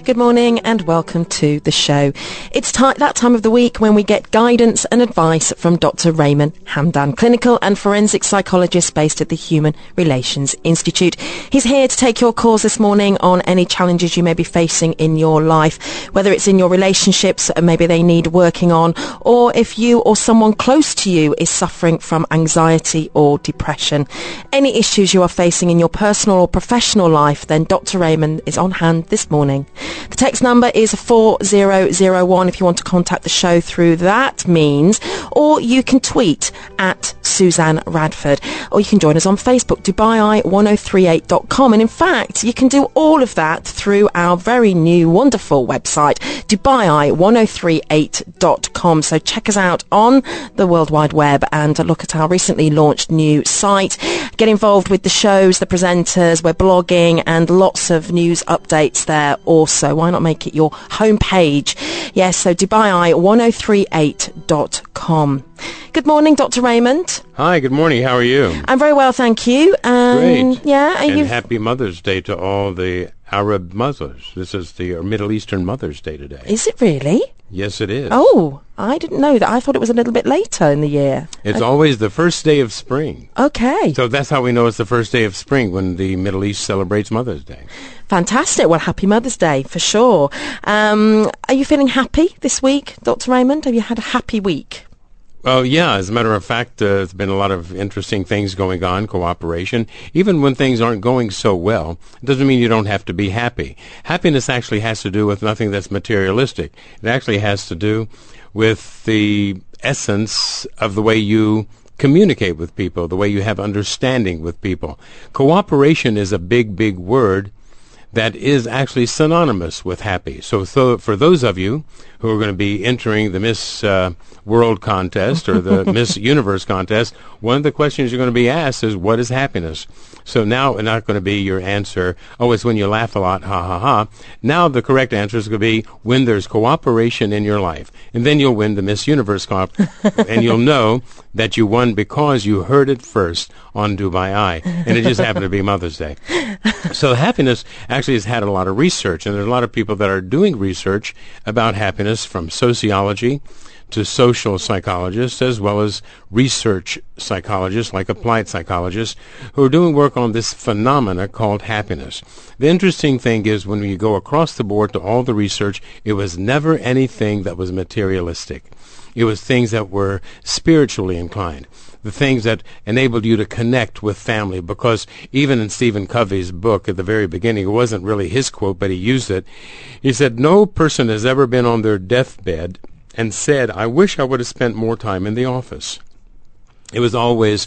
good morning and welcome to the show. It's that time of the week when we get guidance and advice from Dr. Raymond Hamdan, clinical and forensic psychologist based at the Human Relations Institute. He's here to take your calls this morning on any challenges you may be facing in your life, whether it's in your relationships, maybe they need working on, or if you or someone close to you is suffering from anxiety or depression. Any issues you are facing in your personal or professional life, then Dr. Raymond is on hand this morning. The text number is 4001 if you want to contact the show through that means, or you can tweet at Suzanne Radford, or you can join us on Facebook, DubaiEye1038.com, and in fact you can do all of that through our very new wonderful website, DubaiEye1038.com. So check us out on the World Wide Web and look at our recently launched new site. Get involved with the shows, the presenters, we're blogging and lots of news updates there also. Why not make it your homepage? Yes, so DubaiEye1038.com. Good morning, Dr. Raymond. Hi, good morning. How are you? I'm very well, thank you. Great. Yeah, and happy Mother's Day to all the Arab mothers. This is the Middle Eastern Mother's Day today. Is it really? Yes, it is. Oh, I didn't know that. I thought it was a little bit later in the year. It's always the first day of spring. Okay. So that's how we know it's the first day of spring, when the Middle East celebrates Mother's Day. Fantastic. Well, happy Mother's Day for sure. Are you feeling happy this week, Dr. Raymond? Have you had a happy week? Well, yeah, as a matter of fact, there's been a lot of interesting things going on, cooperation. Even when things aren't going so well, it doesn't mean you don't have to be happy. Happiness actually has to do with nothing that's materialistic. It actually has to do with the essence of the way you communicate with people, the way you have understanding with people. Cooperation is a big, big word that is actually synonymous with happy. So for those of you who are going to be entering the Miss World contest or the Miss Universe contest, one of the questions you're going to be asked is, what is happiness? So now it's not going to be your answer, oh, it's when you laugh a lot, ha, ha, ha. Now the correct answer is going to be when there's cooperation in your life. And then you'll win the Miss Universe and you'll know that you won because you heard it first on Dubai Eye. And it just happened to be Mother's Day. So happiness actually has had a lot of research, and there's a lot of people that are doing research about happiness, from sociology to social psychologists, as well as research psychologists like applied psychologists, who are doing work on this phenomena called happiness. The interesting thing is, when you go across the board to all the research, it was never anything that was materialistic. It was things that were spiritually inclined, the things that enabled you to connect with family, because even in Stephen Covey's book at the very beginning, it wasn't really his quote, but he used it. He said, no person has ever been on their deathbed and said, I wish I would have spent more time in the office. It was always,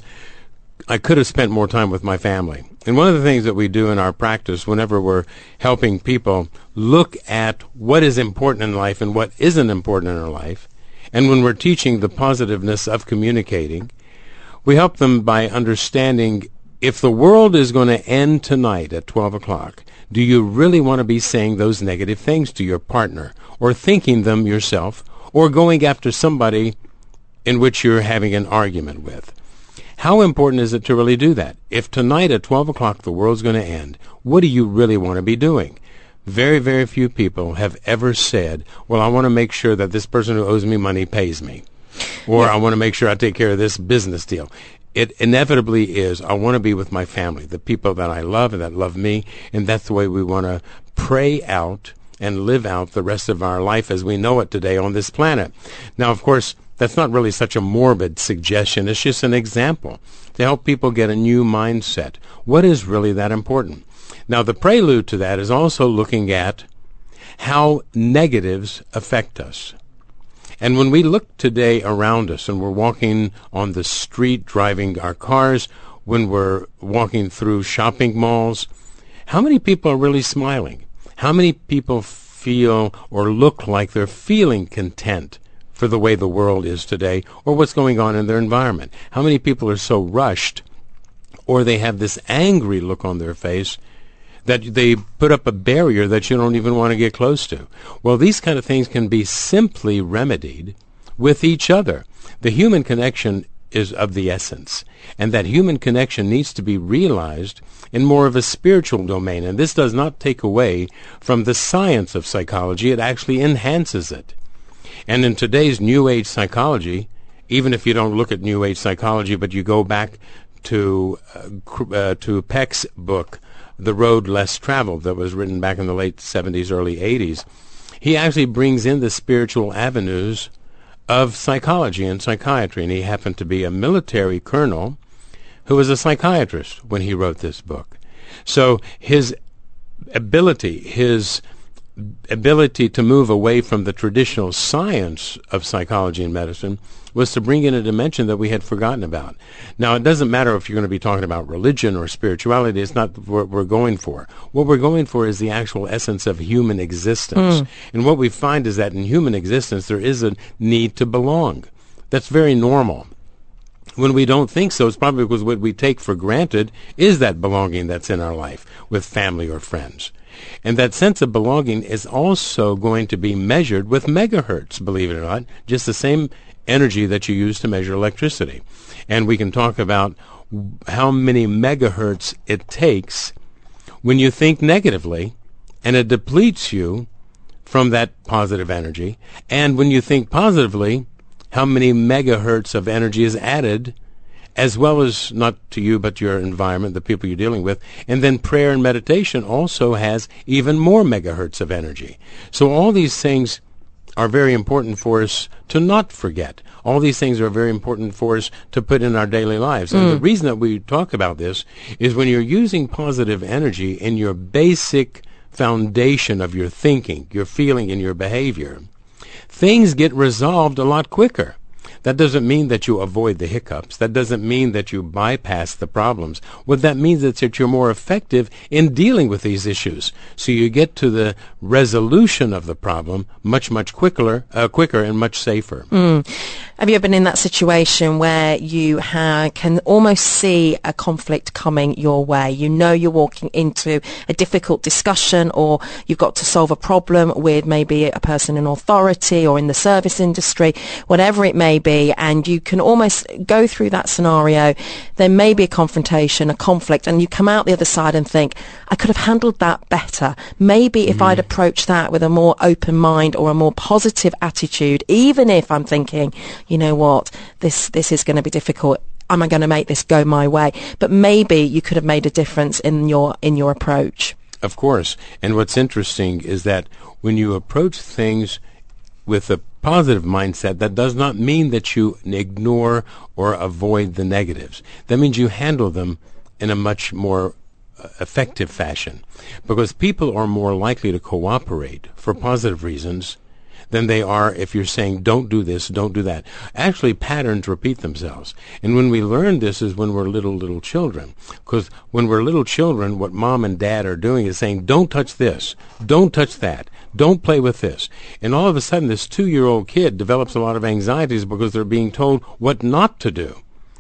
I could have spent more time with my family. And one of the things that we do in our practice whenever we're helping people look at what is important in life and what isn't important in our life, and when we're teaching the positiveness of communicating, we help them by understanding, if the world is going to end tonight at 12 o'clock, do you really want to be saying those negative things to your partner, or thinking them yourself, or going after somebody in which you're having an argument with? How important is it to really do that? If tonight at 12 o'clock the world's going to end, what do you really want to be doing? Very, very few people have ever said, well, I want to make sure that this person who owes me money pays me. Or I want to make sure I take care of this business deal. It inevitably is, I want to be with my family, the people that I love and that love me, and that's the way we want to pray out and live out the rest of our life as we know it today on this planet. Now, of course, that's not really such a morbid suggestion. It's just an example to help people get a new mindset. What is really that important? Now, the prelude to that is also looking at how negatives affect us. And when we look today around us and we're walking on the street, driving our cars, when we're walking through shopping malls, how many people are really smiling? How many people feel or look like they're feeling content for the way the world is today, or what's going on in their environment? How many people are so rushed, or they have this angry look on their face, that they put up a barrier that you don't even want to get close to? Well, these kind of things can be simply remedied with each other. The human connection is of the essence, and that human connection needs to be realized in more of a spiritual domain. And this does not take away from the science of psychology. It actually enhances it. And in today's New Age psychology, even if you don't look at New Age psychology, but you go back to Peck's book, The Road Less Traveled, that was written back in the late 70s, early 80s, he actually brings in the spiritual avenues of psychology and psychiatry. And he happened to be a military colonel who was a psychiatrist when he wrote this book. So his ability to move away from the traditional science of psychology and medicine was to bring in a dimension that we had forgotten about. Now, it doesn't matter if you're going to be talking about religion or spirituality. It's not what we're going for. What we're going for is the actual essence of human existence. And what we find is that in human existence, there is a need to belong. That's very normal. When we don't think so, it's probably because what we take for granted is that belonging that's in our life with family or friends. And that sense of belonging is also going to be measured with megahertz, believe it or not, just the same energy that you use to measure electricity. And we can talk about how many megahertz it takes when you think negatively, and it depletes you from that positive energy. And when you think positively, how many megahertz of energy is added, as well as not to you but your environment, the people you're dealing with. And then prayer and meditation also has even more megahertz of energy. So all these things are very important for us to not forget. All these things are very important for us to put in our daily lives. And the reason that we talk about this is when you're using positive energy in your basic foundation of your thinking, your feeling, and your behavior, things get resolved a lot quicker. That doesn't mean that you avoid the hiccups. That doesn't mean that you bypass the problems. What that means is that you're more effective in dealing with these issues. So you get to the resolution of the problem much quicker and much safer. Have you ever been in that situation where you can almost see a conflict coming your way? You know you're walking into a difficult discussion, or you've got to solve a problem with maybe a person in authority or in the service industry, whatever it may be, and you can almost go through that scenario. There may be a confrontation, a conflict, and you come out the other side and think, I could have handled that better. Maybe if I'd approached that with a more open mind or a more positive attitude, even if I'm thinking, you know what, this is going to be difficult. Am I going to make this go my way? But maybe you could have made a difference in your approach. Of course. And what's interesting is that when you approach things with a positive mindset, that does not mean that you ignore or avoid the negatives. That means you handle them in a much more effective fashion, because people are more likely to cooperate for positive reasons than they are if you're saying, don't do this, don't do that. Actually, patterns repeat themselves. And when we learn this is when we're little children. Because when we're little children, what mom and dad are doing is saying, don't touch this, don't touch that, don't play with this. And all of a sudden, this 2-year-old kid develops a lot of anxieties because they're being told what not to do.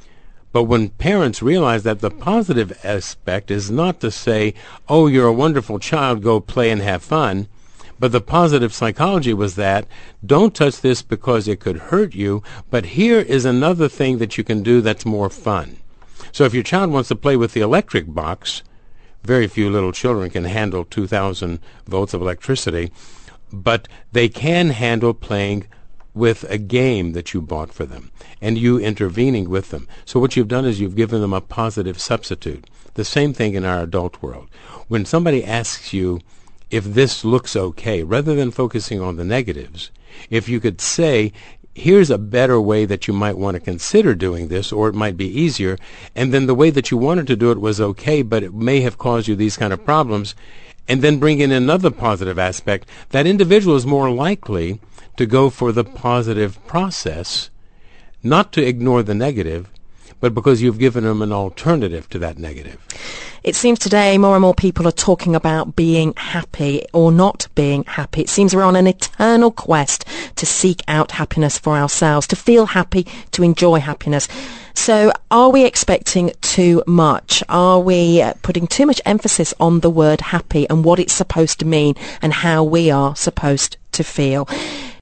But when parents realize that the positive aspect is not to say, oh, you're a wonderful child, go play and have fun, but the positive psychology was that, don't touch this because it could hurt you, but here is another thing that you can do that's more fun. So if your child wants to play with the electric box, very few little children can handle 2,000 volts of electricity, but they can handle playing with a game that you bought for them and you intervening with them. So what you've done is you've given them a positive substitute. The same thing in our adult world. When somebody asks you if this looks okay, rather than focusing on the negatives, if you could say, here's a better way that you might want to consider doing this, or it might be easier, and then the way that you wanted to do it was okay, but it may have caused you these kind of problems, and then bring in another positive aspect, that individual is more likely to go for the positive process, not to ignore the negative, but because you've given them an alternative to that negative. It seems today more and more people are talking about being happy or not being happy. It seems we're on an eternal quest to seek out happiness for ourselves, to feel happy, to enjoy happiness. So are we expecting too much? Are we putting too much emphasis on the word happy and what it's supposed to mean and how we are supposed to feel?